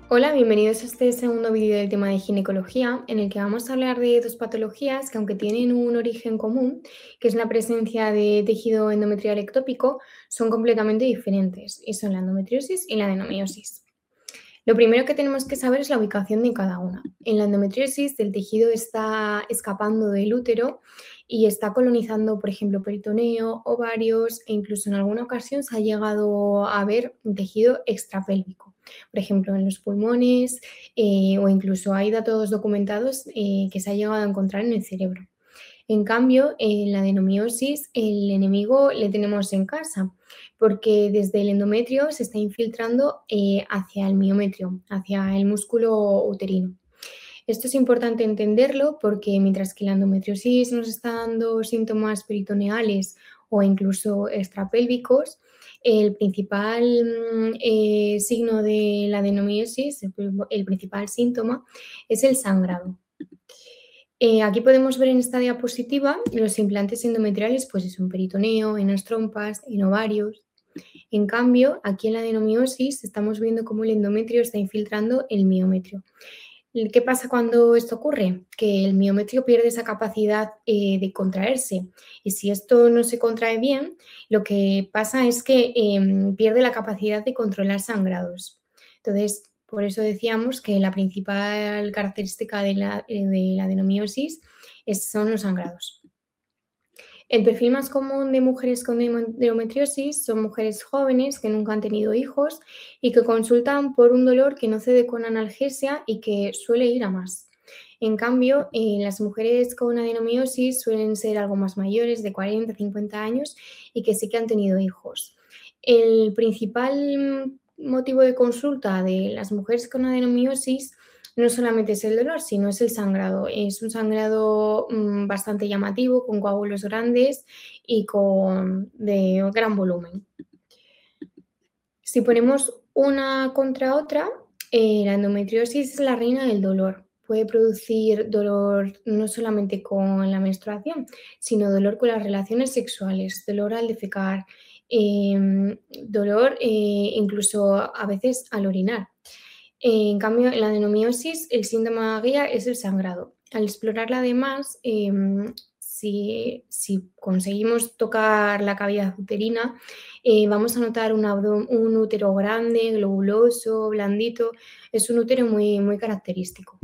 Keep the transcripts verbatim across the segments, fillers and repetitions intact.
Hola, bienvenidos a este segundo vídeo del tema de ginecología, en el que vamos a hablar de dos patologías que, aunque tienen un origen común, que es la presencia de tejido endometrial ectópico, son completamente diferentes, y son la endometriosis y la adenomiosis. Lo primero que tenemos que saber es la ubicación de cada una. En la endometriosis, el tejido está escapando del útero y está colonizando, por ejemplo, peritoneo, ovarios e incluso en alguna ocasión se ha llegado a ver un tejido extrapélvico, por ejemplo, en los pulmones eh, o incluso hay datos documentados eh, que se ha llegado a encontrar en el cerebro. En cambio, en la adenomiosis, el enemigo le tenemos en casa, porque desde el endometrio se está infiltrando eh, hacia el miometrio, hacia el músculo uterino. Esto es importante entenderlo porque mientras que la endometriosis nos está dando síntomas peritoneales o incluso extrapélvicos, el principal mm, eh, signo de la adenomiosis, el, el principal síntoma, es el sangrado. Eh, aquí podemos ver en esta diapositiva los implantes endometriales, pues es un peritoneo, en las trompas, en ovarios. En cambio, aquí en la adenomiosis estamos viendo cómo el endometrio está infiltrando el miometrio. ¿Qué pasa cuando esto ocurre? Que el miometrio pierde esa capacidad eh, de contraerse. Y si esto no se contrae bien, lo que pasa es que eh, pierde la capacidad de controlar sangrados. Entonces, por eso decíamos que la principal característica de la, eh, de la adenomiosis es, son los sangrados. El perfil más común de mujeres con endometriosis son mujeres jóvenes que nunca han tenido hijos y que consultan por un dolor que no cede con analgesia y que suele ir a más. En cambio, eh, las mujeres con adenomiosis suelen ser algo más mayores, de cuarenta a cincuenta años, y que sí que han tenido hijos. El principal motivo de consulta de las mujeres con adenomiosis no solamente es el dolor, sino es el sangrado. Es un sangrado mmm, bastante llamativo, con coágulos grandes y con de gran volumen. Si ponemos una contra otra, eh, la endometriosis es la reina del dolor. Puede producir dolor no solamente con la menstruación, sino dolor con las relaciones sexuales, dolor al defecar, eh, dolor eh, incluso a veces al orinar. En cambio, en la adenomiosis, el síntoma guía es el sangrado. Al explorarla además, eh, si, si, conseguimos tocar la cavidad uterina, eh, vamos a notar un, un, útero grande, globuloso, blandito. Es un útero muy, muy característico.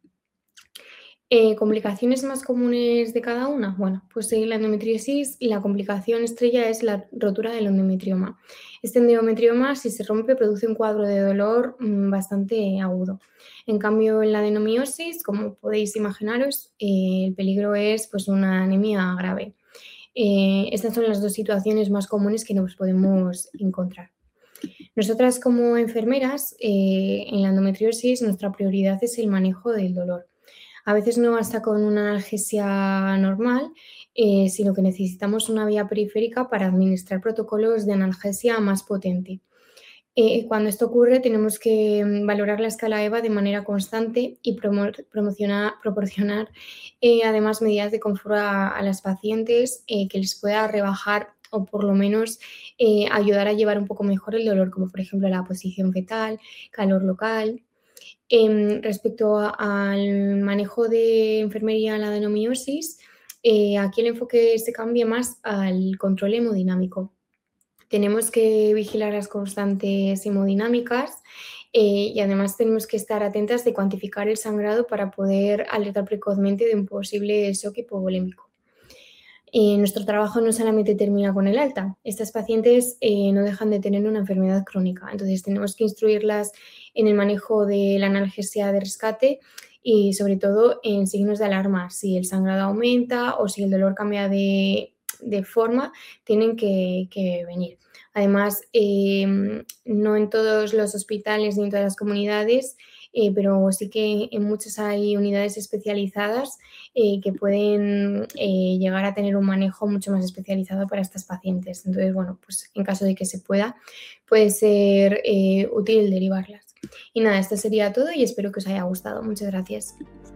Eh, ¿Complicaciones más comunes de cada una? Bueno, pues en la endometriosis la complicación estrella es la rotura del endometrioma. Este endometrioma, si se rompe, produce un cuadro de dolor mmm, bastante agudo. En cambio, en la adenomiosis, como podéis imaginaros, eh, el peligro es pues, una anemia grave. Eh, estas son las dos situaciones más comunes que nos podemos encontrar. Nosotras como enfermeras, eh, en la endometriosis, nuestra prioridad es el manejo del dolor. A veces no basta con una analgesia normal, eh, sino que necesitamos una vía periférica para administrar protocolos de analgesia más potente. Eh, cuando esto ocurre, tenemos que valorar la escala E V A de manera constante y promocionar, proporcionar eh, además medidas de confort a, a las pacientes eh, que les pueda rebajar o por lo menos eh, ayudar a llevar un poco mejor el dolor, como por ejemplo la posición fetal, calor local. Eh, respecto a, al manejo de enfermería en la adenomiosis, eh, aquí el enfoque se cambia más al control hemodinámico. Tenemos que vigilar las constantes hemodinámicas eh, y además tenemos que estar atentas de cuantificar el sangrado para poder alertar precozmente de un posible shock hipovolémico. Eh, nuestro trabajo no solamente termina con el alta. Estas pacientes eh, no dejan de tener una enfermedad crónica, entonces tenemos que instruirlas en el manejo de la analgesia de rescate y sobre todo en signos de alarma. Si el sangrado aumenta o si el dolor cambia de, de forma, tienen que, que venir. Además, eh, no en todos los hospitales ni en todas las comunidades, eh, pero sí que en muchas hay unidades especializadas eh, que pueden eh, llegar a tener un manejo mucho más especializado para estas pacientes. Entonces, bueno, pues en caso de que se pueda, puede ser eh, útil derivarlas. Y nada, esto sería todo y espero que os haya gustado. Muchas gracias.